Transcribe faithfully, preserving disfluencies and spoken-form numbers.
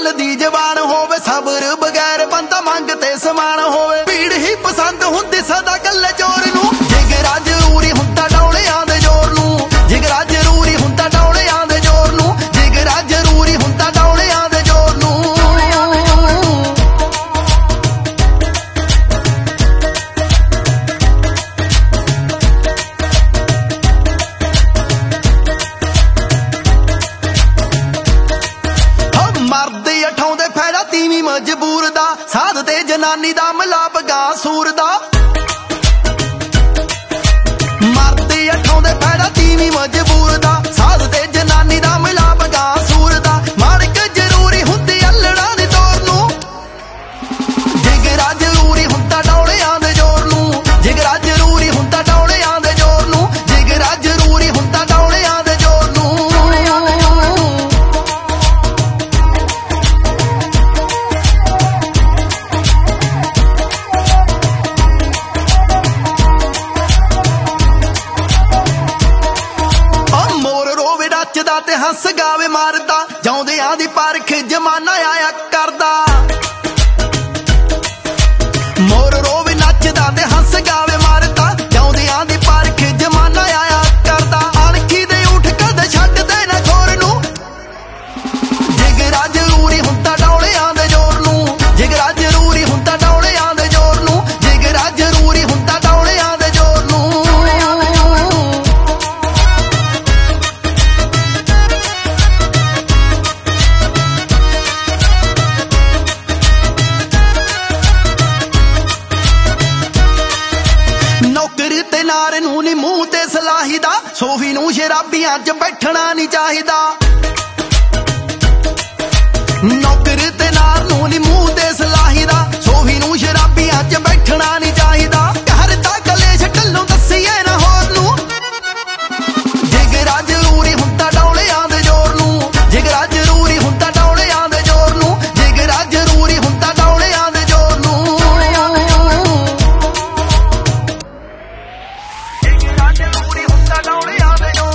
गल दी जबान होवे सबर बगैर बंदा मंग ते समान होवे भीड़ ही पसंद हुंदी सदा गल जोर नू जिगरा जरूरी हुंदा डौलियां दे जोर नू जिगरा जरूरी हुंदा डौलियां दे जोर नू जिगरा जरूरी हुंदा डौलियां दे जोर नू मर्द अठाउंदे फैड़ा तीवी मजबूर दा साध ते जनानी दा मिलाप गा सूर दा मर्द अठाउंदे फैड़ा तीवी मजबूर दा साध ते जनानी दा मिलाप गा सूर दा माड़क जरूरी हुंदी अल्लड़ा दी तोर नू जिगरा जरूरी हुंदा डौलियां दे जोर नू जिगरा जरूरी हुंदा डौलियां दे जोर नू जिगरा जरूरी हुंदा डौलियां दे जोर नू नचदा ते हंस गावे मारदा जाउंदियां दी परख जमाना आया करदा मोर रोवे नचदा ते हंस गावे मारदा जाउंदियां दी परख जमाना आया करदा अणखी दे उठ कदे छड्ड दे ना खोर नू जिगरा जरूरी हुंदा डौलियां दे जोर नू जिगरा जरूरी हुंदा डौलियां दे जोर नू जिगरा जरूरी हुंदा डौलियां दे जोर नू नौकर ते नार नू नी मूंह ते सलाही दा सोफी नू शराबियां च बैठना नहीं चाहिदा नौकर ते नार नू नी मूंह ते सलाही दा सोफी नू शराबियां च बैठना नहीं चाहिदा घर दा कलेश कल्लों दस्सिए ना होर नू जिगरा जरूरी हुंदा डौलियां दे जोर नू जिगरा जरूरी हुंदा डौलियां दे जोर नू जिगरा जरूरी हुंदा डौलियां दे जोर नू जिगरा जरूरी हुंदा डौलियां दे जोर